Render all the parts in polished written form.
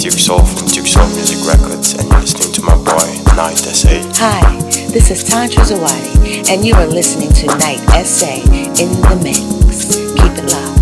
Duke Soul from Duke Soul Music Records, and you're listening to my boy, Night SA. Hi, this is Tantra Zawadi, and you are listening to Night SA in the mix. Keep it loud.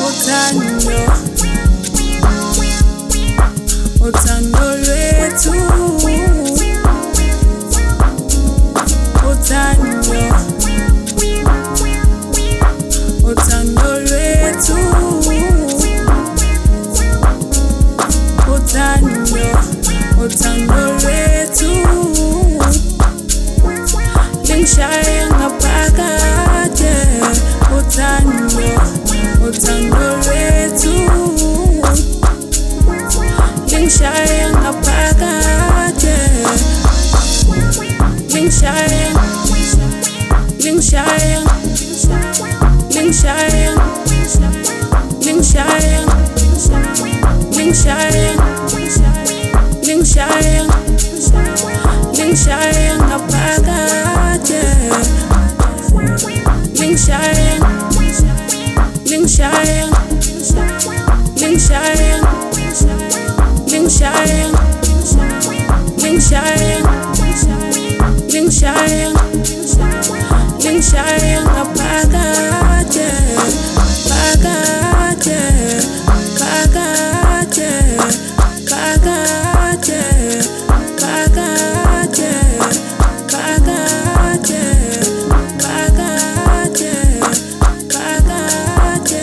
Uthando lwethu, uthando lwethu, uthando lwethu, lingishaya ngaphakathi, uthando lwethu, lingishaya ngaphakathi, lingishaya lingishaya lingishaya lingishaya lingishaya lingishaya lingishaya ngaphakathi, lingishaya lingishaya lingishaya lingishaya lingishaya lingishaya lingishaya ngaphakathi, phakathi, phakathi, phakathi, phakathi, phakathi, phakathi, phakathi,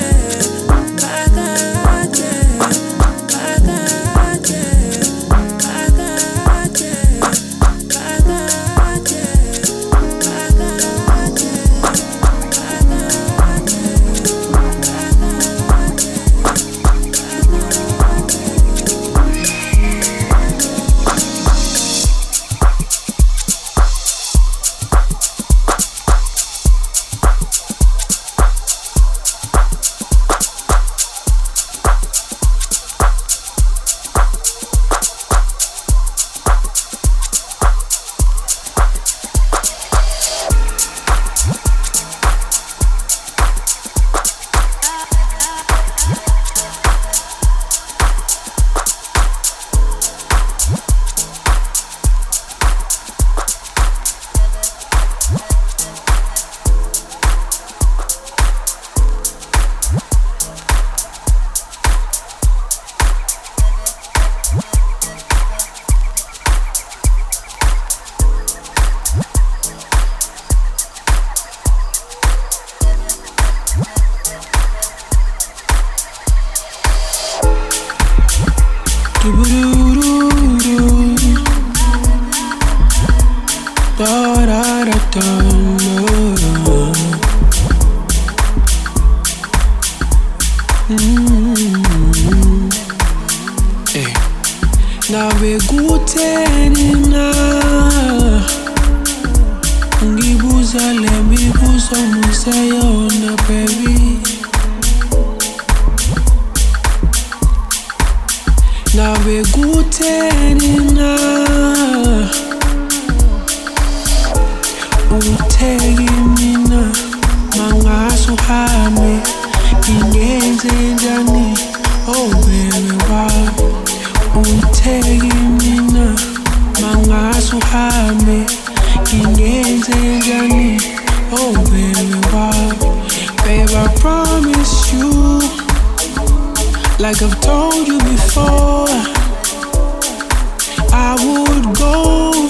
Nawe kutheni na ngibuza le mibuzo museyona baby, nawe kutheni na utheki mina mangasuhambe ngingenze njani, oh baby why utheki mina mangasuhambe ngingenze njani, oh baby why, babe I promise you, like I've told you before, I would go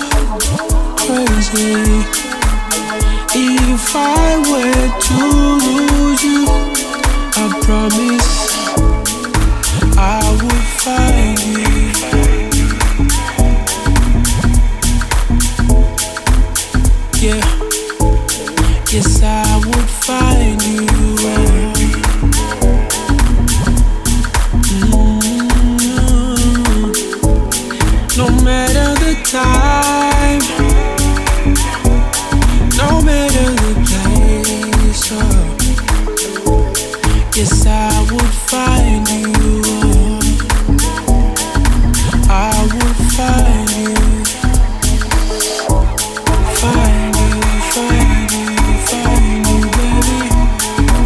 crazy if I were to lose you. I promise I would find you. Yeah, yes I would find you. No matter the time, no matter the place, yes I would find you. I would find you. Find you, find you, find you, baby.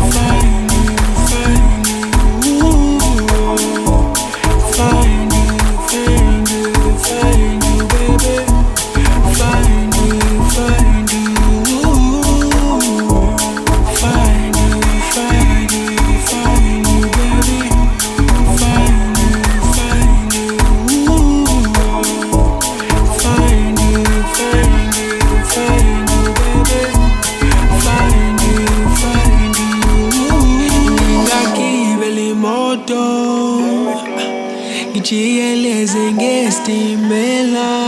ngestimela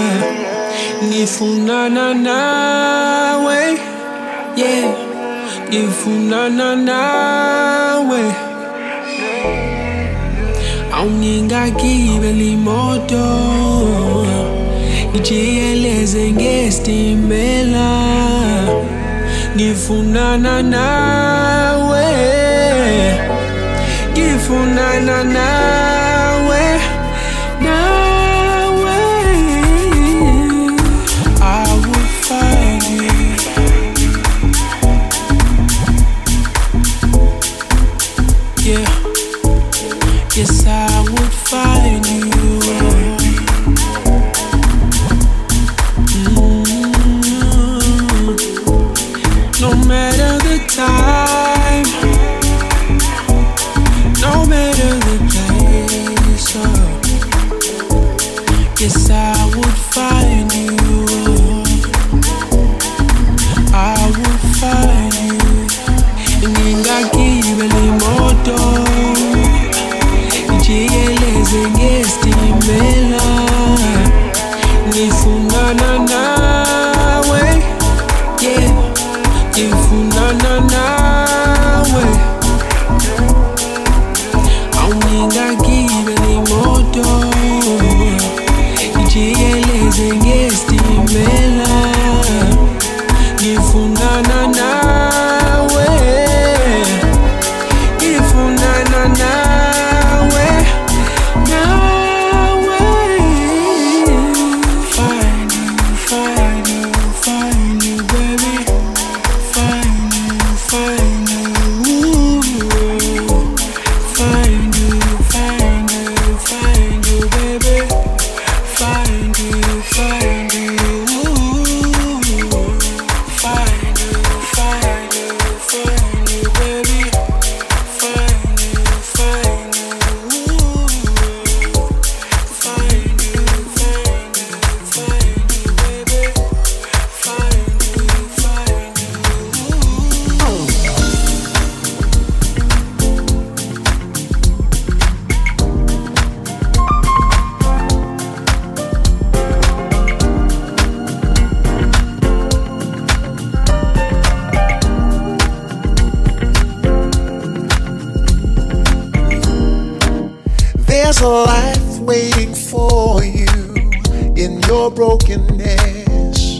ngifunana nawe, yeah, ngifunana nawe. Awungingagibeli imoto ngijiyeleze ngestimela ngifunana nawe, ngifunana nawe, nawe. I will find you, yeah, yes I would find you. No matter the time, no matter the place, yes I would find you, I would find you. Ngingagibeli imoto ngijiyeleze ngestimela ngifunana nawe, yeah, ngifunana nawe. Awungingagibeli imoto ngijiyeleze ngestimela ngifunana nawe, ngifunana nawe, nawe. Find you, find you, find you, baby. Find you, find you, find you, find you, find you, baby. Find you, find you, find you, find you, find you, baby. Find you, find you, find you, find you, baby. Find you, find There's a life waiting for you in your brokenness.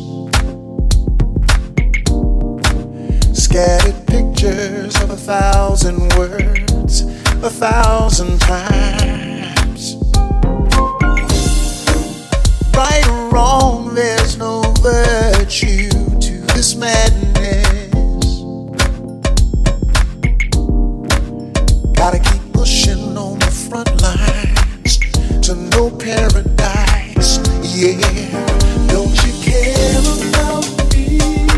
Scattered pictures of 1,000 words, 1,000 times. Right or wrong, there's no virtue to this madness. Gotta keep pushing on the front lines to no paradise, yeah. Don't you care about me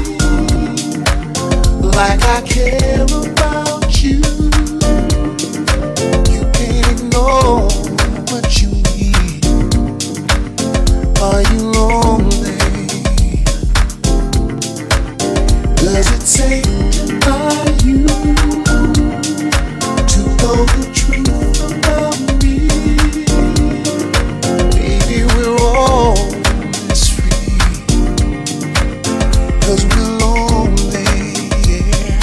like I care about you? You can't ignore what you need. Are you lonely? Does it say, are you to know the truth about me? Maybe we're always free, 'cause we're lonely, yeah.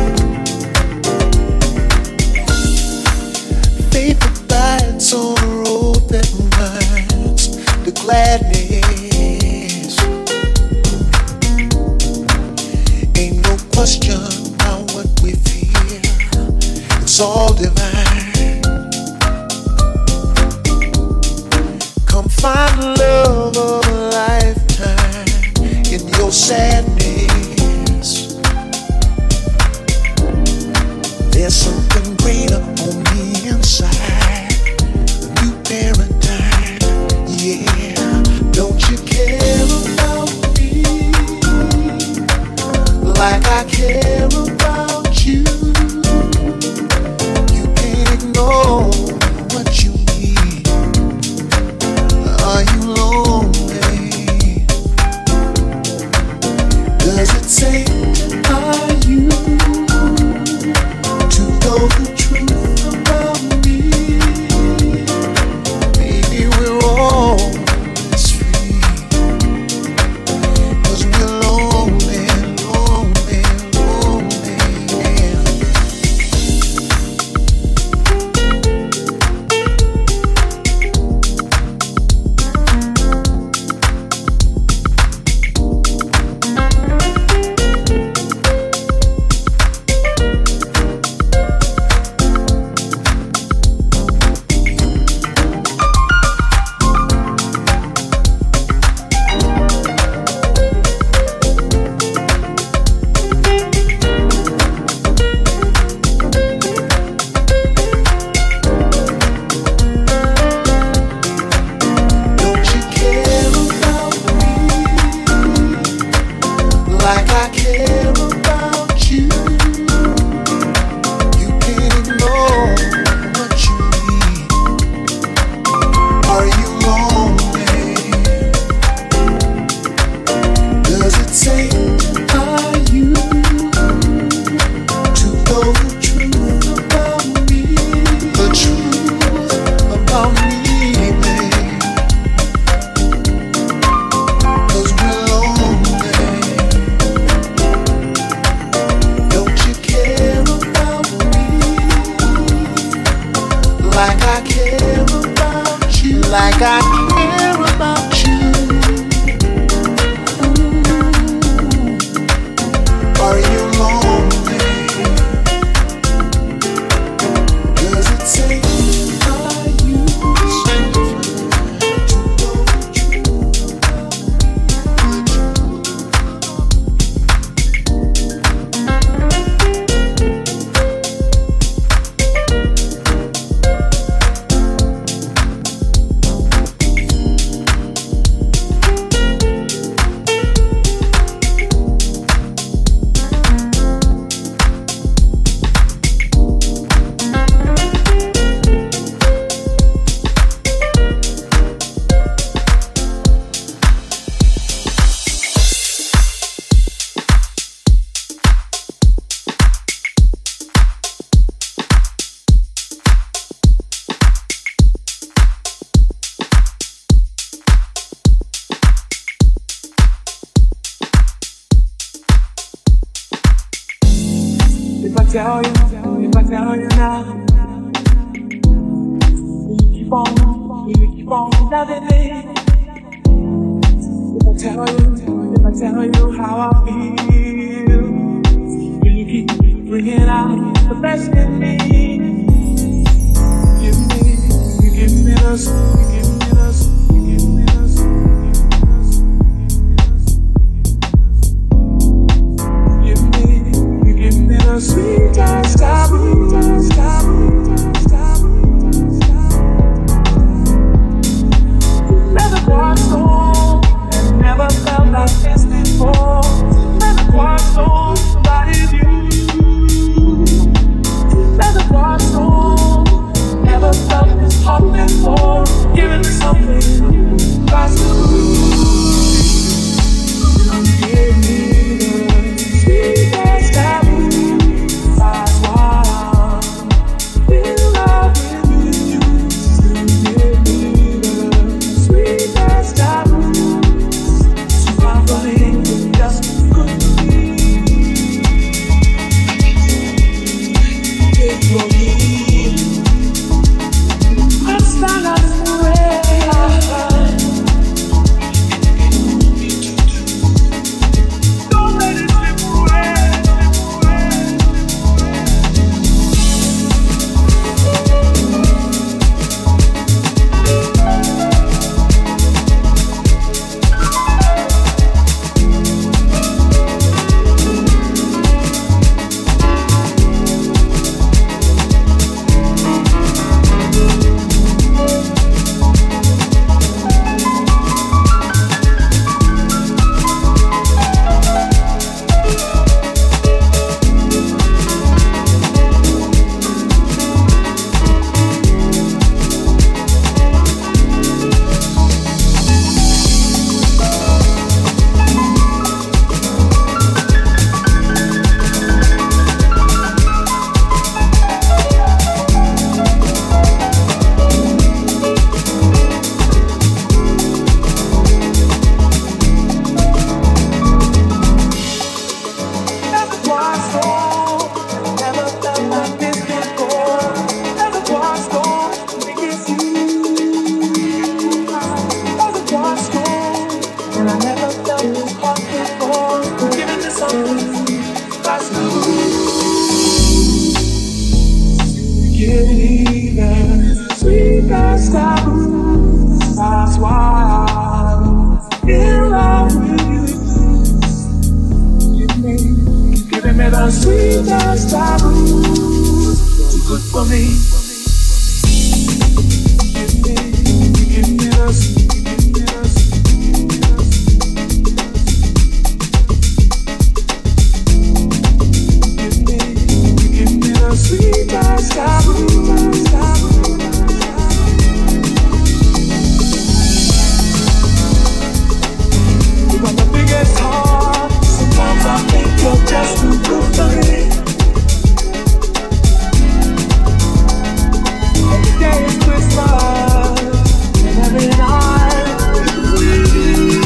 Faith abides on the road that runs to gladness. Ain't no question about what we feel, it's all divine. Come find the love of a lifetime in your sadness. There's something greater on the inside, a new paradigm, yeah. Don't you care about me like I care about you? You can't ignore what you need. Are you lonely? Does it say, are you to go If I tell you now, will you keep on loving me? If I tell you how I feel, will you keep bringing out the best in me? You give me this, you give me this, you give me this, you give me the sweetest taboo. Never quite so, and never felt like this before. Never quite so, somebody you. Never quite so, never felt this hot before. Giving me something that's good. Give me the sweetest taboo. That's why I'm in love with you. Give me the sweetest taboo. So my body just couldn't be. Take your lead. Let's stand up and wait. Don't let it slip away. That's why I'm in love with you. Giving me the sweetest taboo. Too good for me. Give me this. Give me the sweetest taboo. Sometimes I think you're just too good for me. Every day is Christmas, and every night is we.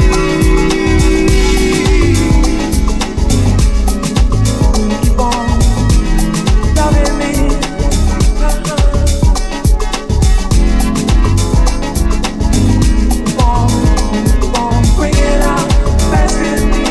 Keep on loving me. Keep on bringing out the best in me.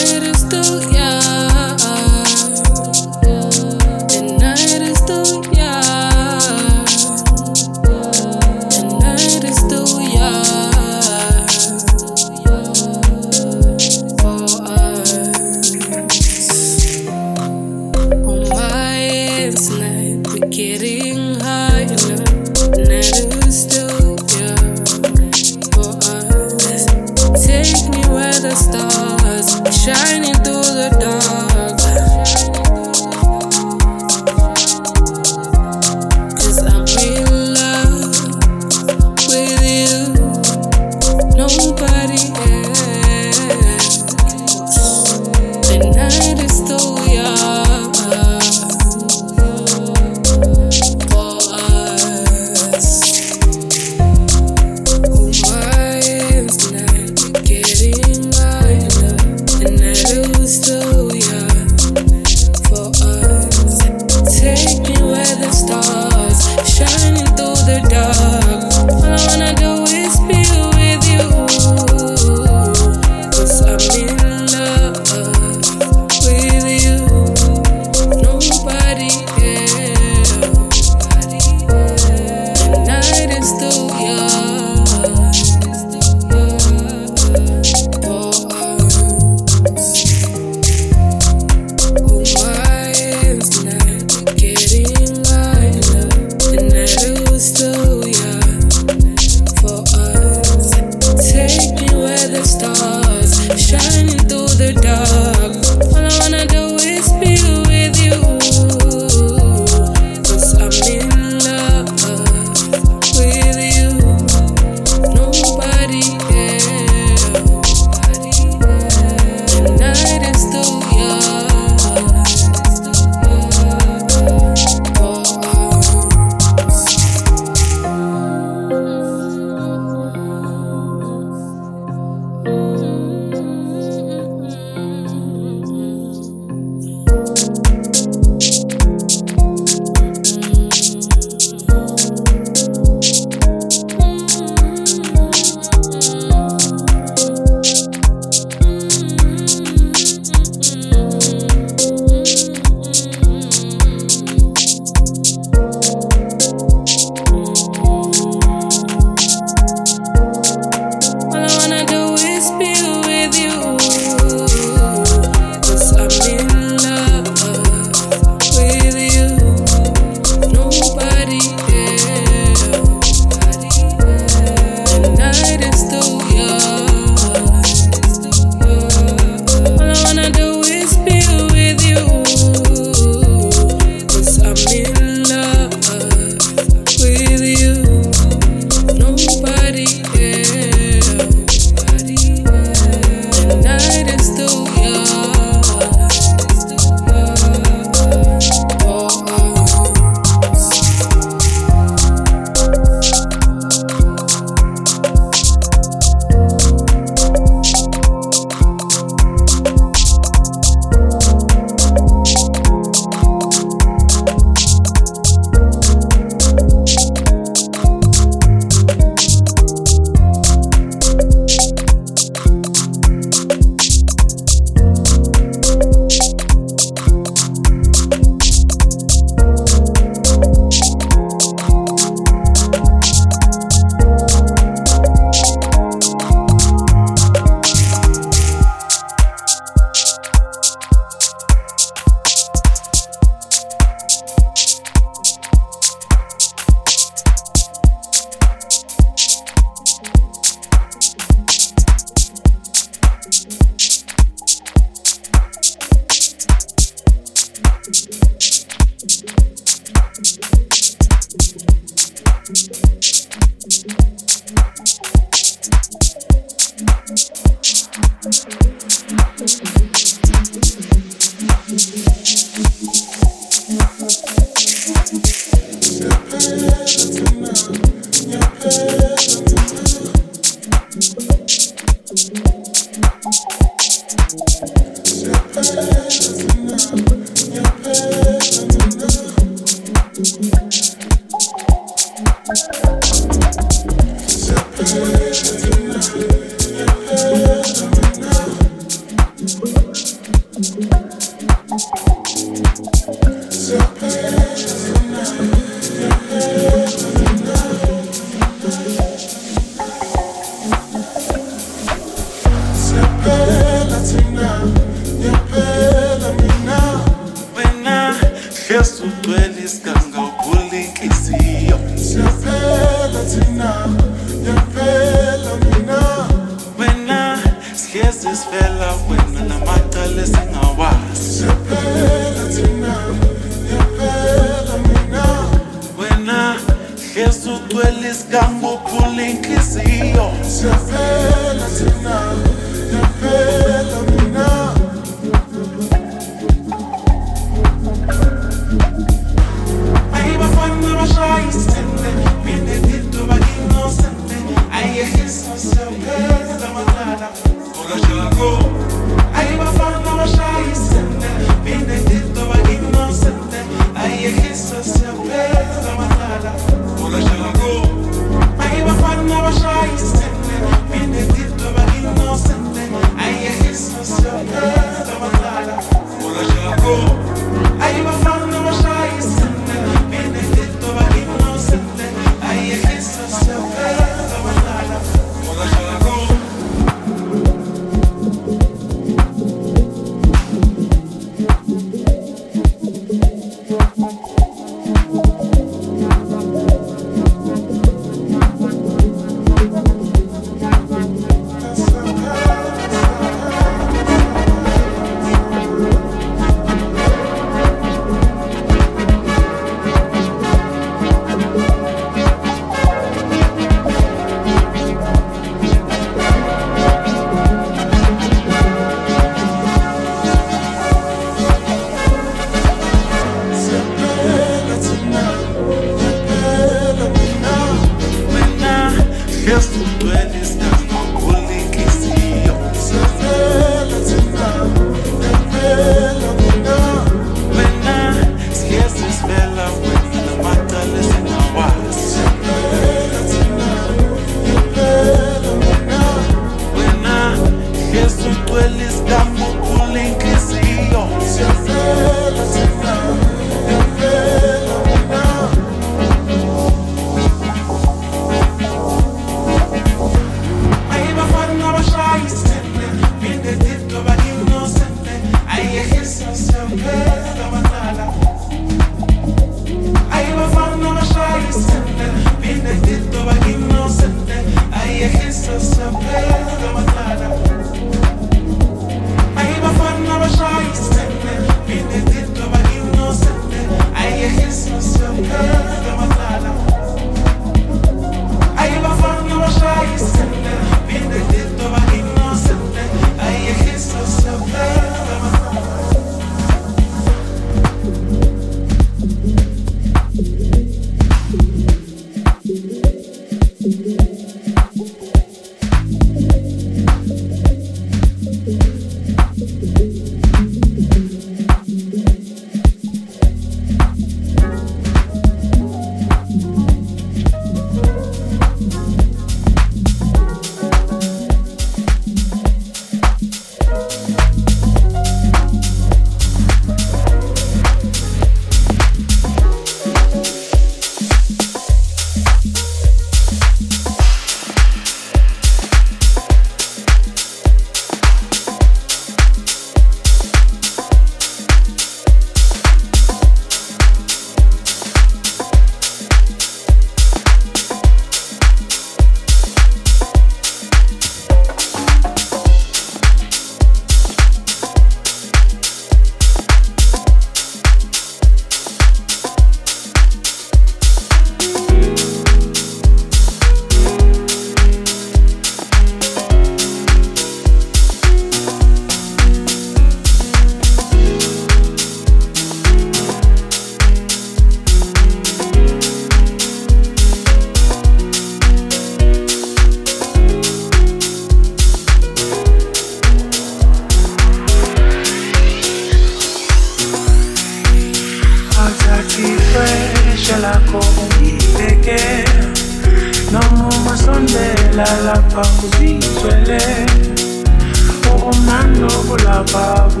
Sondela lapha uzizwele ubumnandi obulaphaku,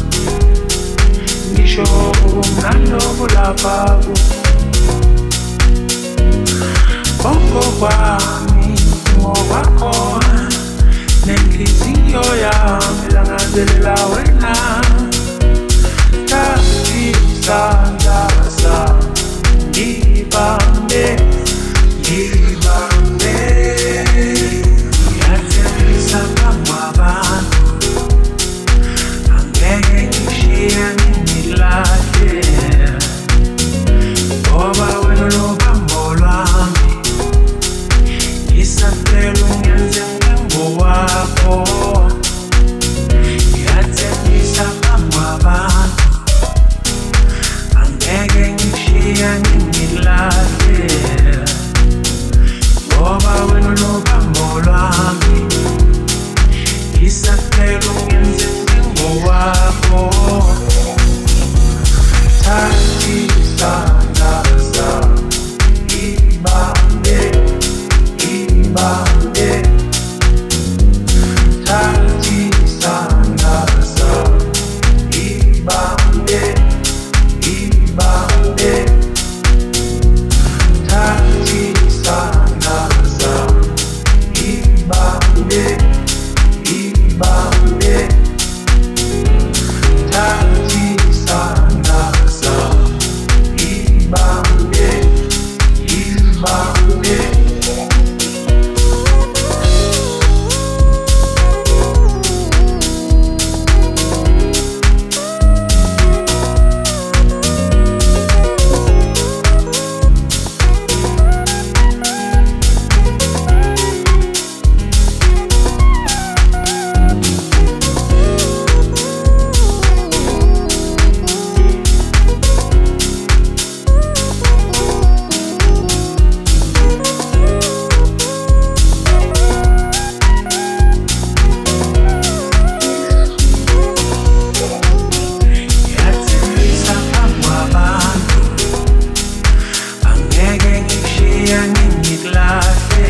ngisho ubumnandi obulaphaku. Bongo kwami ngokwakho nenhliziyo yami ilangazelela wena. Thathi isandla sami ngibambe, ngibambe, ngiyathembisa phambi kwabantu, angeke ngishiye ngilahle, ngoba wena unobambo lwami, ngisacela ungenze ngengowakho. Ngiyathembisa phambi kwabantu, angeke ngishiye ngilahle, ngoba wena unobambo lwami, ngisacela ungenze ngengowakho. Thathi isandla sami ngibambe, ngibambe, thathi isandla sami ngibambe, ngibambe, thathi isandla sami ngibambe, ngibambe, thathi isandla sami ngibambe, ngibambe. Ngiyathembisa phambi kwabantu, angeke ngishiye ngikulahle,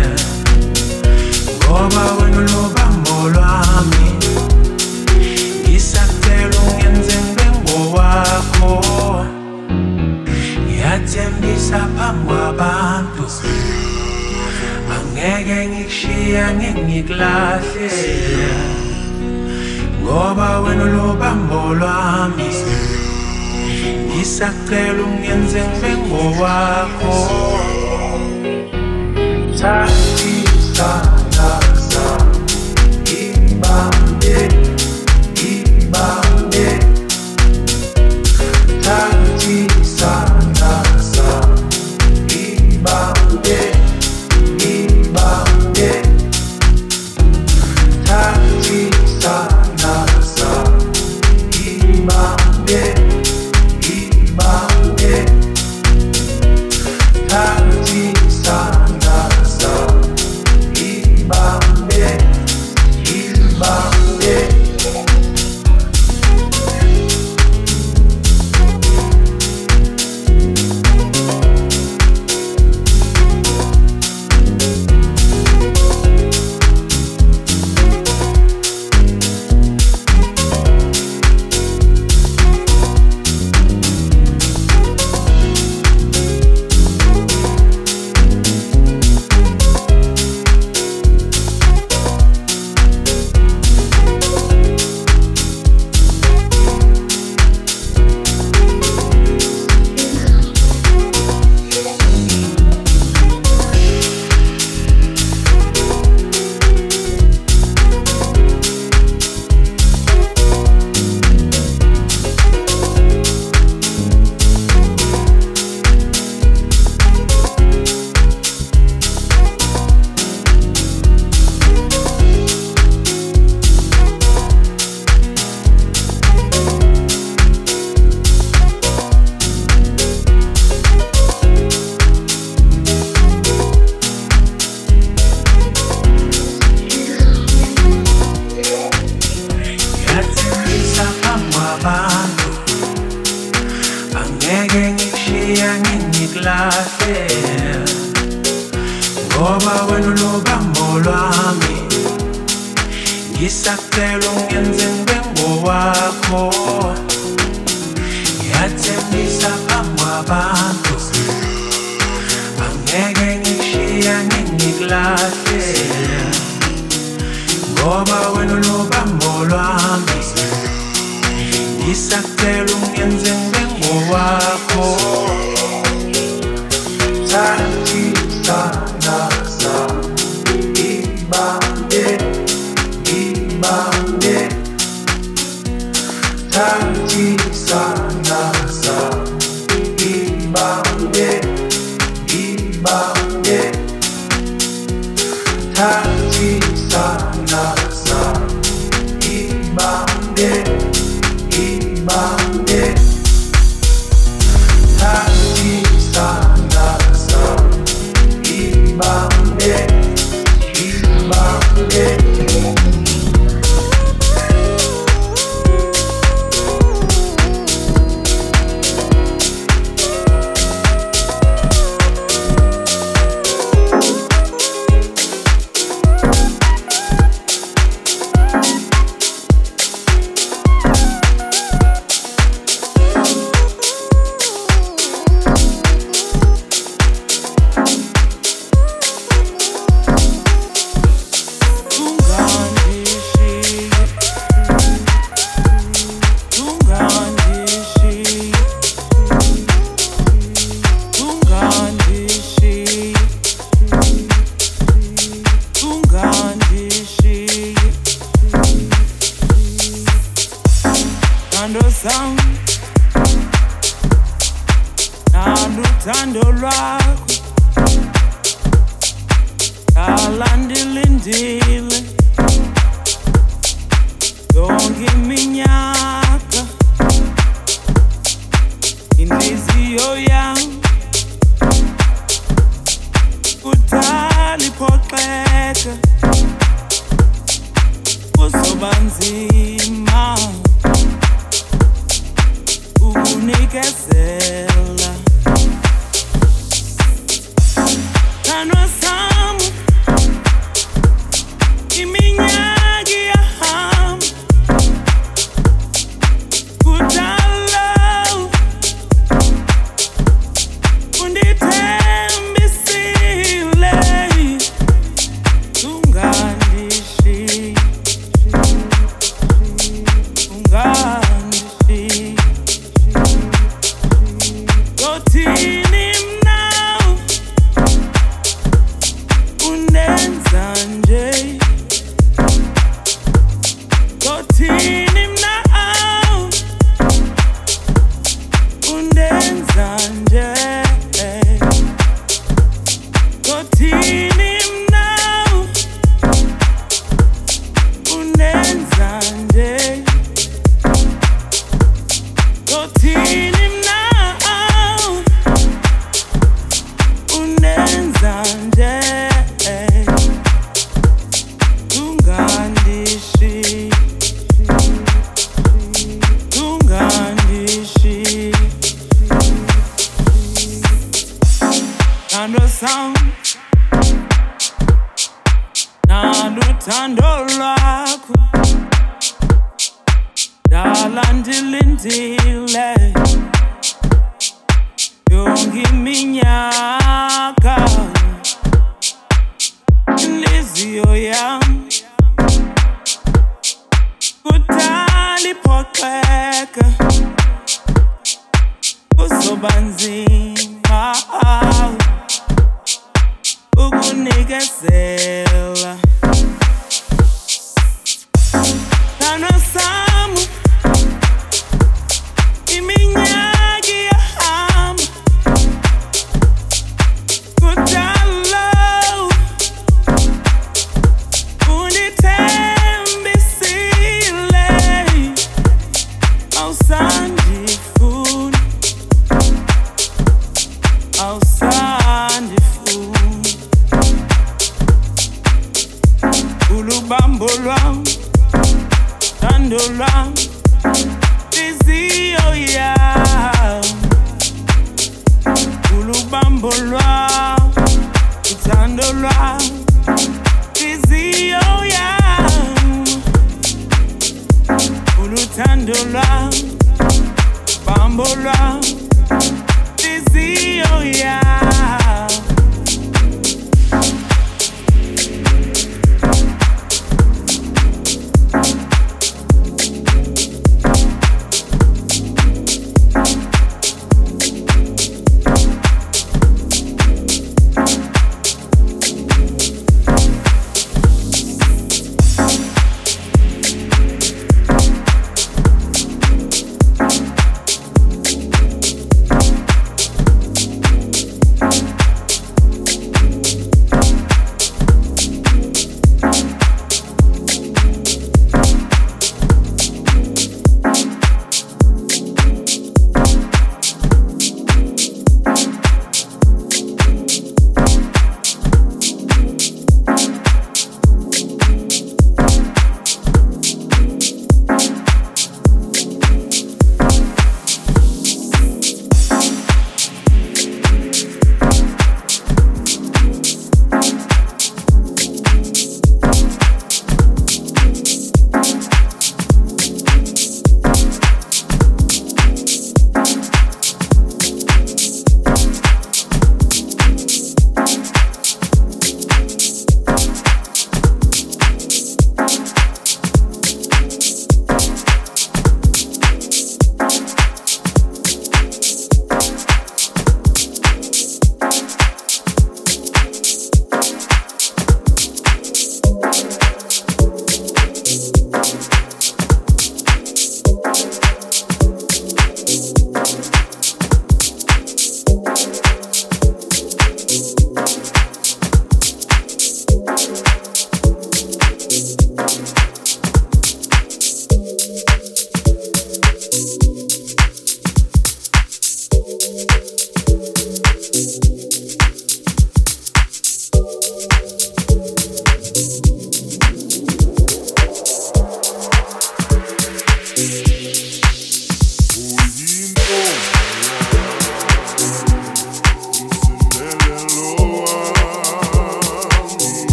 ngoba wena unobambo lwami, ngisacela ungenze ngengowakho. Ngiyathembisa phambi kwabantu, angeke ngishiye ngikulahle, ngoba wena unobambo lwami, ngisacela ungenze ngengowakho. Thathi isandla sami ngibambe, ngibambe, thathi isandla sami ngibambe, ngibambe, thathi isandla sami ngibambe, ngibambe, thathi isandla sami wena lobambo lwami ngisacela ungenze ngibe ngowakho ngiyathembisa phambi kwabantu angeke ngishiya ngikulahle ngoba wena lobambo lwami ngisacela ungenze ngibe ngowakho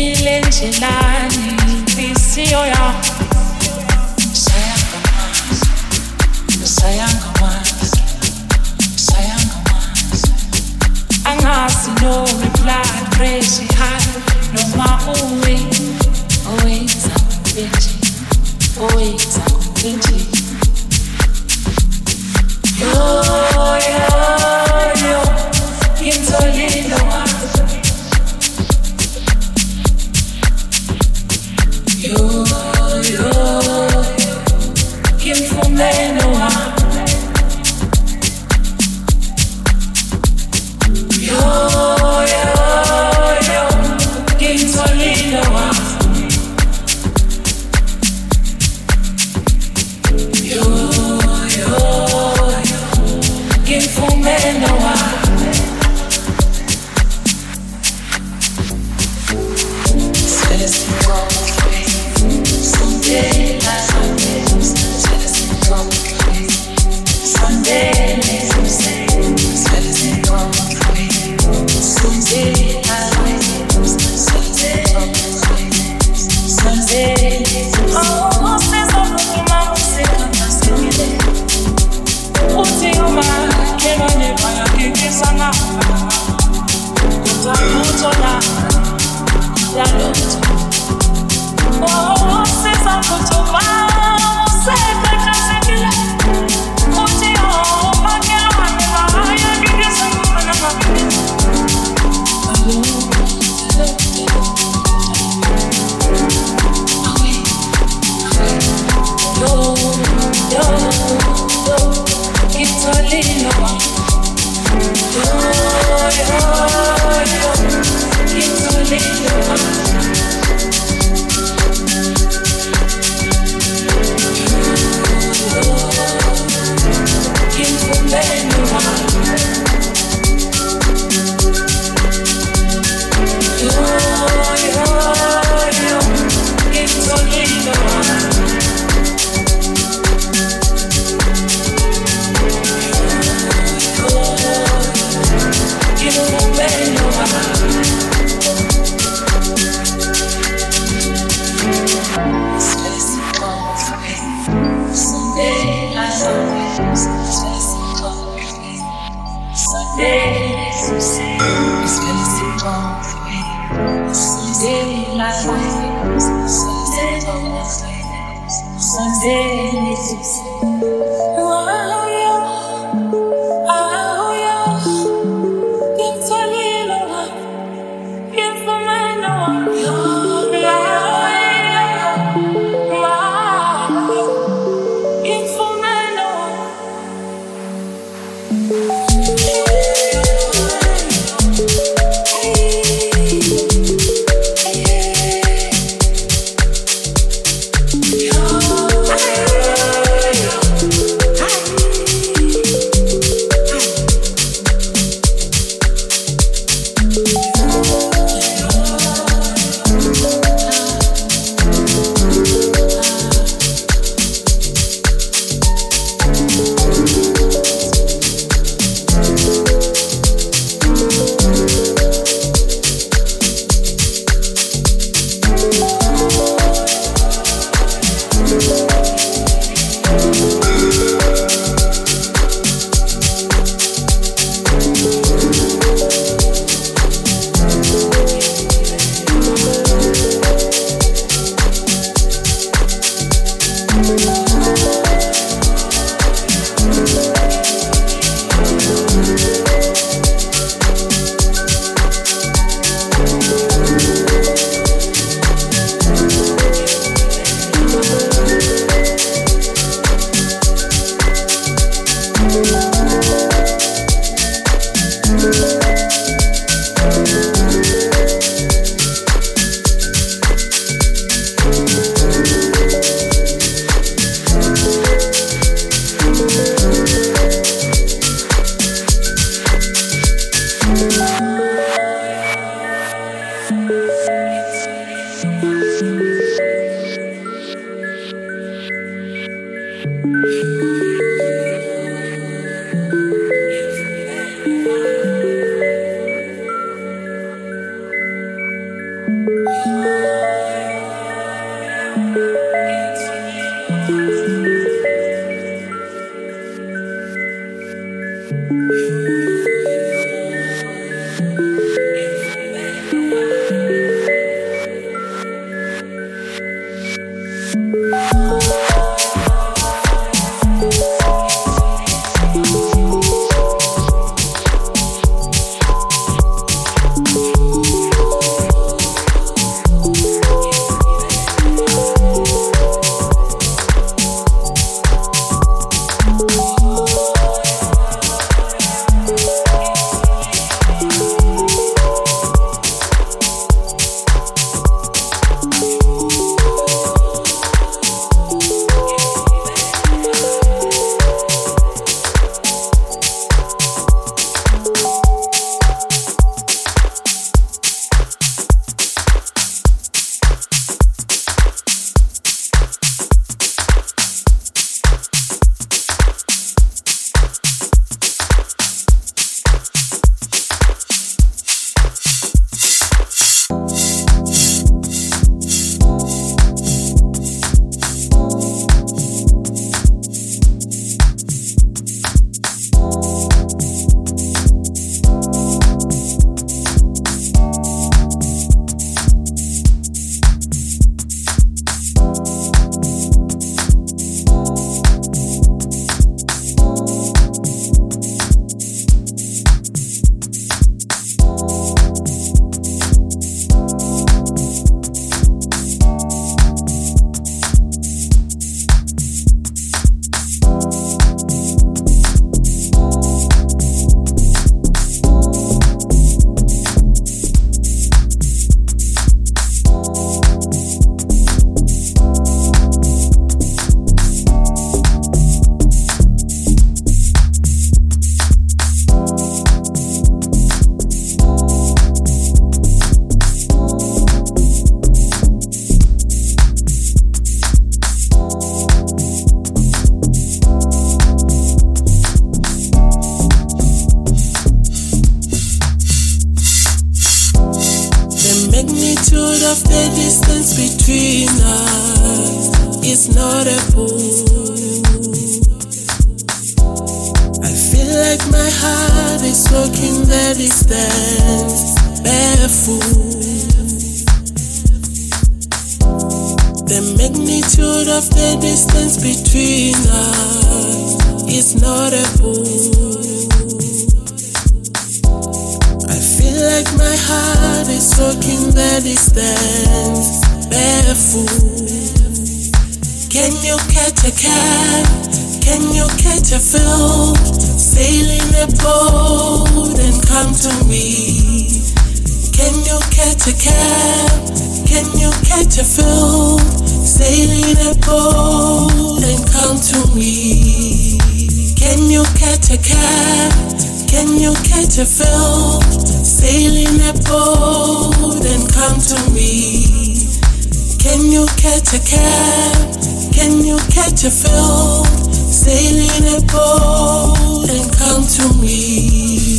It's only magnitude of the distance between us is not a book. I feel like my heart is walking the distance barefoot. The magnitude of the distance between us is not a book. I feel like my heart is walking the distance barefoot. Can you catch a cab? Can you catch a film? Sail in a boat and come to me. Can you catch a cab? Can you catch a film? Sail in a boat and come to me. Can you catch a cab? Can you catch a film? Sail in a boat and come to me. Can you catch a cab? Can you catch a film? Sail in a boat and come to me.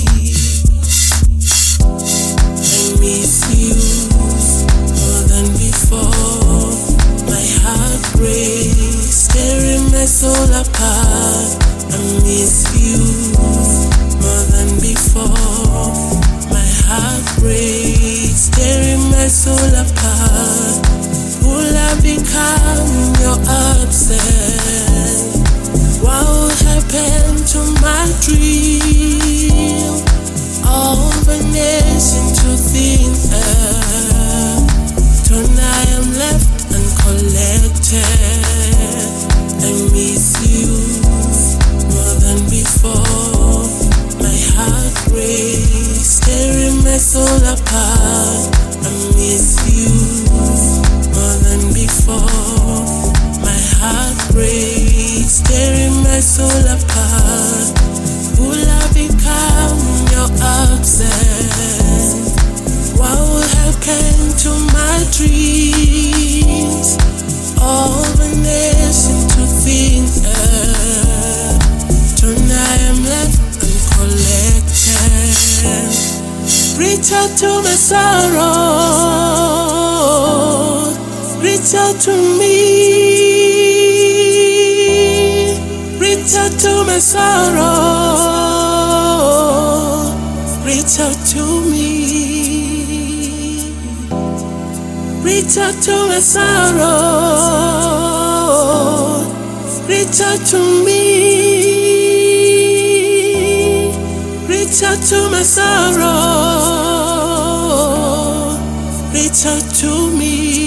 I miss you more than before. My heart breaks, tearing my soul apart. I miss you more than before. My heart breaks, tearing my soul apart. Will I become your absence? What will happen to my dream? All vanishing to thin air. Tonight I'm left uncollected. I miss you more than before. My heart breaks, tearing my soul apart. I miss you more than before. My heart breaks, tearing my soul apart. Will I become your absence? What will happen to my dreams? All vanishing to thin air. Tonight I'm left uncollected. Reach out to my sorrow. Reach out to me. Reach out to my sorrow. Reach out to me. Reach out to my sorrow. Reach out to me. Reach out to my sorrow. Reach out to me.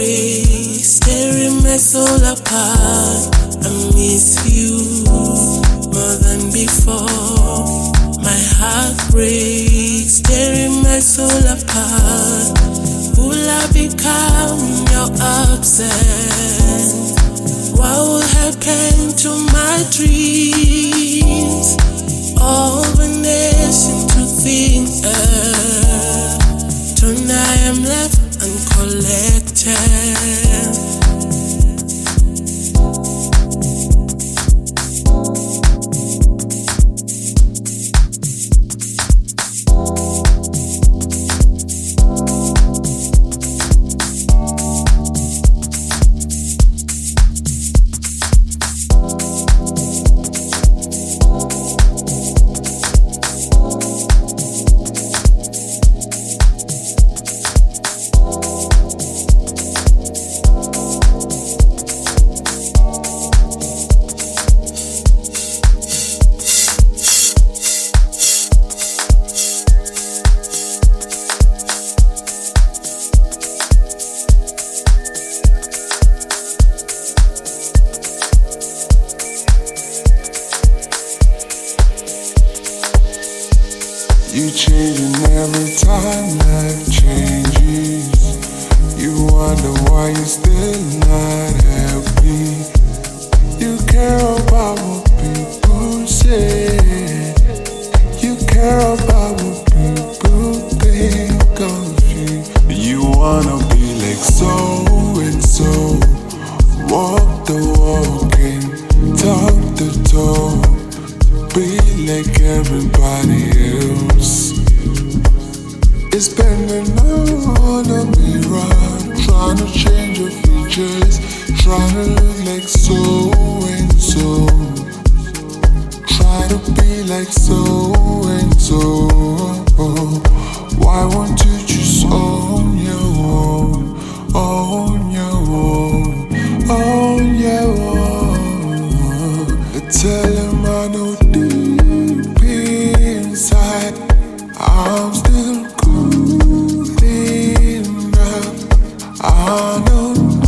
breaks, tearing my soul apart. I miss you more than before. My heart breaks, tearing my soul apart. Will I become in your absence? What will happen to my dreams? All vanished into thin air. Tonight I am left uncollected. You changing every time life changes. You wonder why you're still not happy. You care about what people say. You care about what people think of you. You wanna be like so and so. Walk the walk and talk the talk. Be like everybody else. It's spending on a mirror, trying to change your features, trying to look like so and so. Try to be like so and so. Why won't you just own your own, own your own, own your own? Tell him I know deep inside I'm still good enough. I know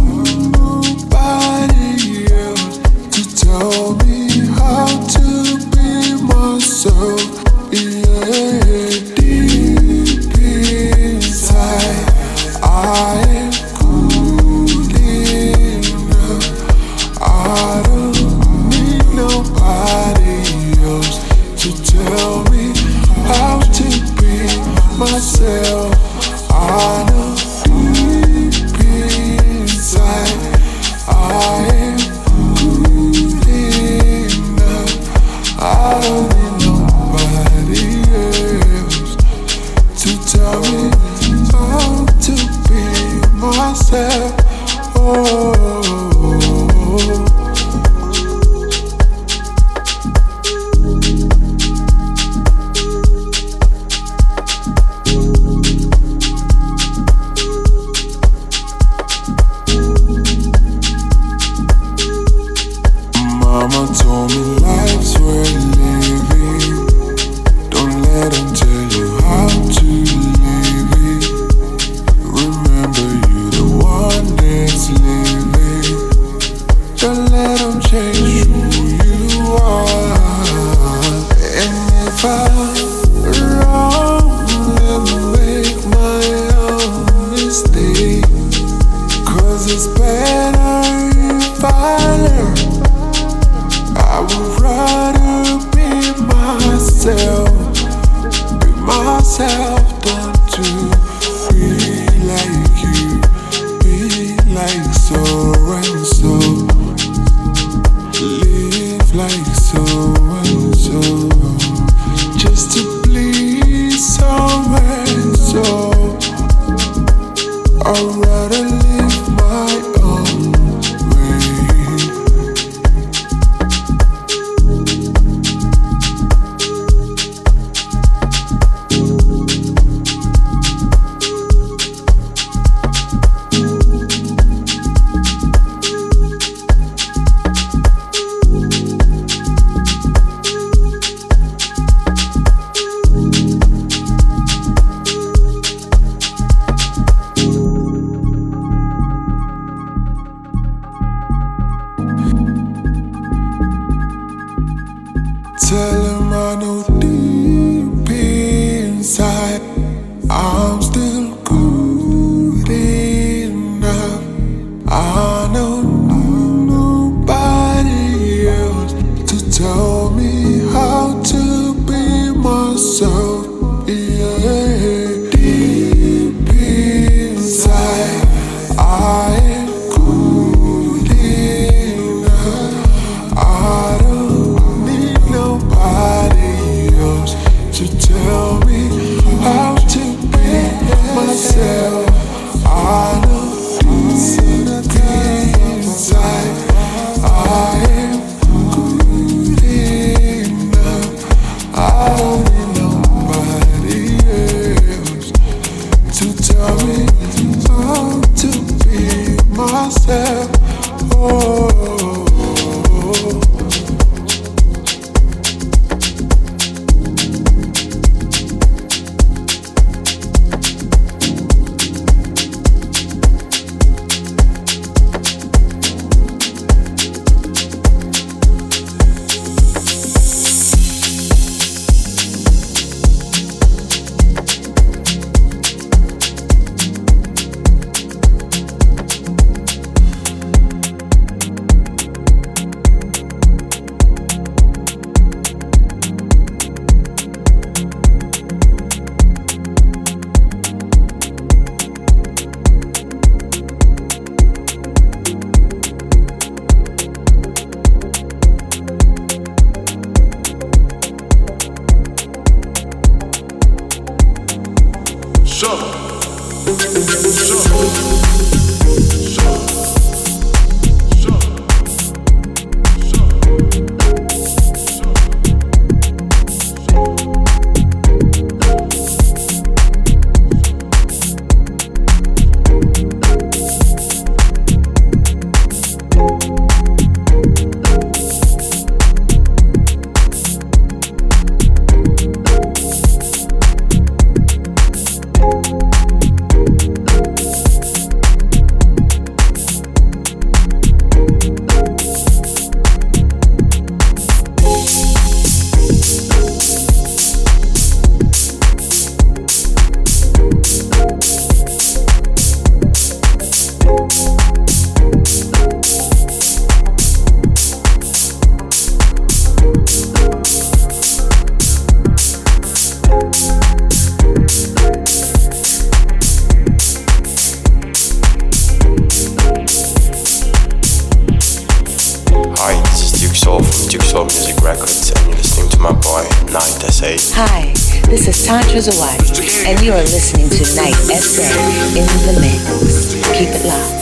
nobody else to tell me how to be myself. Yeah, deep inside I am good enough. I don't need nobody else to tell me how to be myself. I know deep inside I am good enough. I don't need nobody else to tell me how to be myself. Oh. Mama told me life's worth living. Don't let them tell you how to live it. Remember you the one that's living. Don't let them change who you are. And if I'm wrong, let me make my own mistake. 'Cause it's better if I learn. I would rather be myself than to be like you, be like so and so, live like so and so, just to please so and so. I'd rather live my own way. tell him I know deep inside I'm still good enough. I know nobody else to tell me how to be myself. Yeah, deep inside I am good enough. I don't need nobody else to tell me how to be myself. I know deep inside I am good enough. I don't need nobody else to tell me how to be myself. Oh. Hi, this is Tantra Zawadi, and you are listening to Night SA in the Mix. Keep it locked.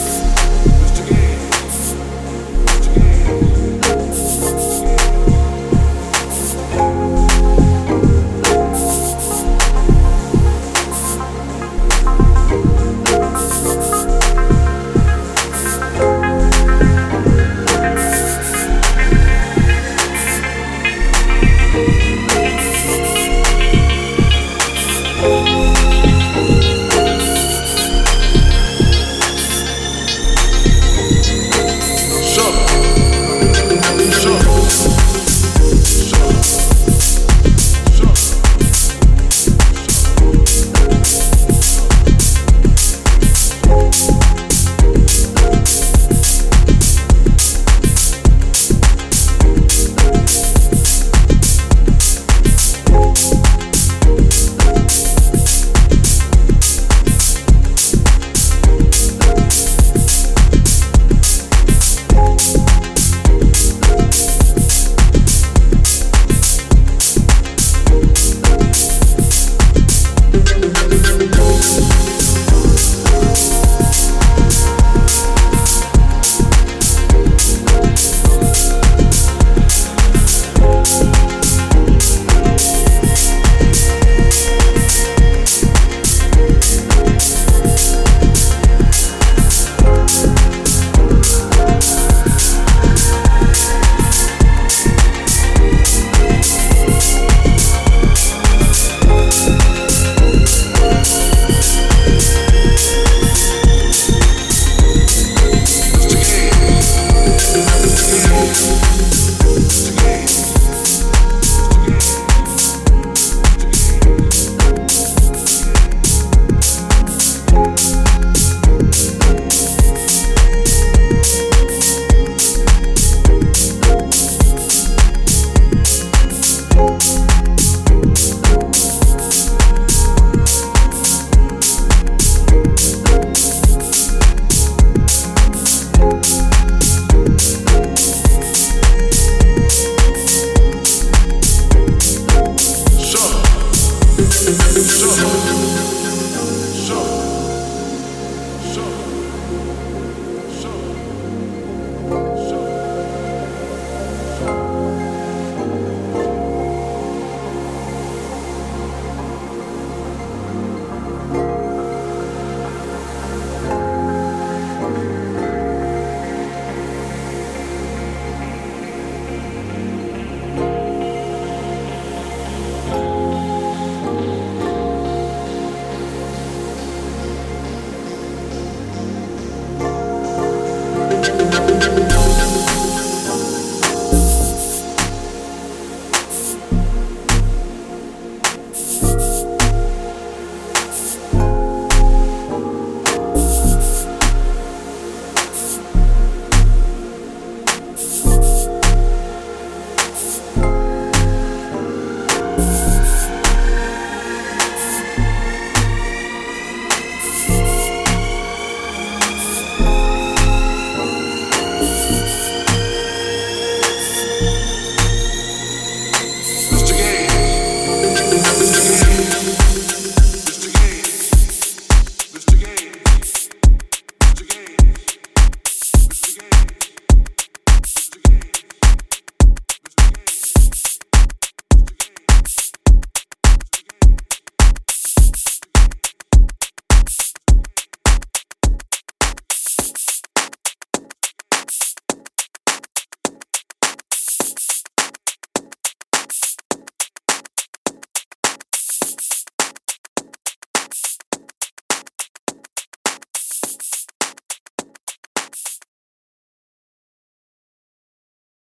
yeah.